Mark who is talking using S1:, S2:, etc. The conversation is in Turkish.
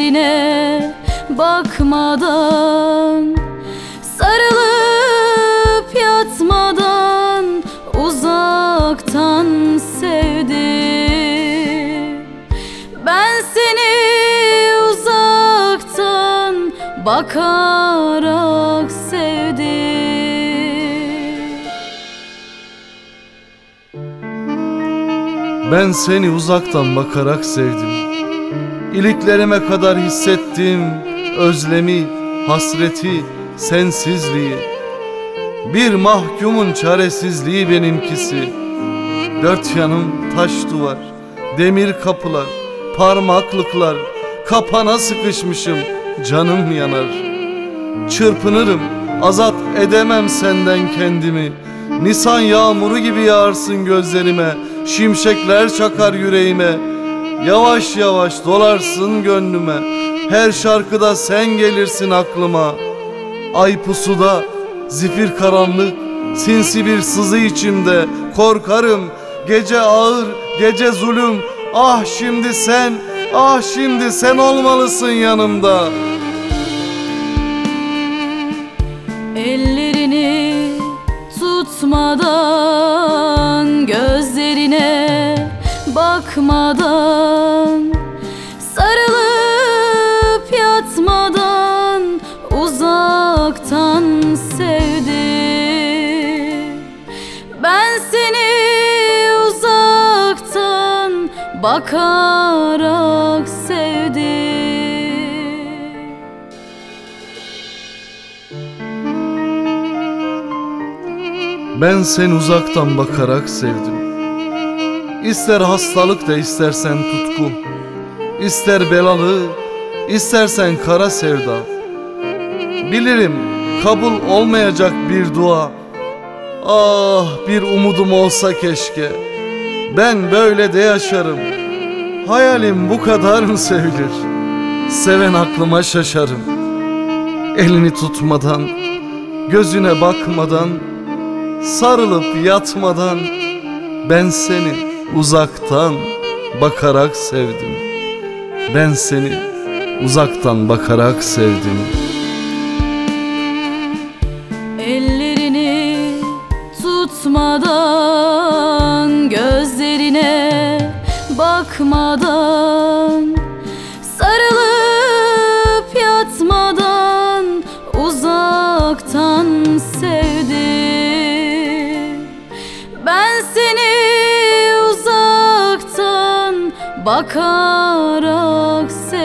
S1: gözlerine bakmadan, sarılıp yatmadan uzaktan sevdim. Ben seni uzaktan bakarak sevdim.
S2: Ben seni uzaktan bakarak sevdim. İliklerime kadar hissettim özlemi, hasreti, sensizliği. Bir mahkumun çaresizliği benimkisi. Dört yanım taş duvar, demir kapılar, parmaklıklar, kapana sıkışmışım, canım yanar. Çırpınırım, azat edemem senden kendimi. Nisan yağmuru gibi yağarsın gözlerime, şimşekler çakar yüreğime. Yavaş yavaş dolarsın gönlüme, her şarkıda sen gelirsin aklıma. Ay pusuda, zifir karanlık, sinsi bir sızı içimde. Korkarım, gece ağır, gece zulüm. Ah şimdi sen, ah şimdi sen olmalısın yanımda.
S1: Ellerini tutmadan, gözlerine bakmadan, sarılıp yatmadan uzaktan sevdim. Ben seni uzaktan bakarak sevdim.
S2: Ben seni uzaktan bakarak sevdim. İster hastalık da istersen tutku, İster belalı, istersen kara sevda. Bilirim kabul olmayacak bir dua. Ah bir umudum olsa keşke. Ben böyle de yaşarım. Hayalim bu kadar mı sevilir? Seven aklıma şaşarım. Elini tutmadan, gözüne bakmadan, sarılıp yatmadan ben seni uzaktan bakarak sevdim. Ben seni uzaktan bakarak sevdim.
S1: Ellerini tutmadan, gözlerine bakmadan, sarılıp yatmadan uzaktan sevdim. Ben seni uzaktan bakarak sevdim.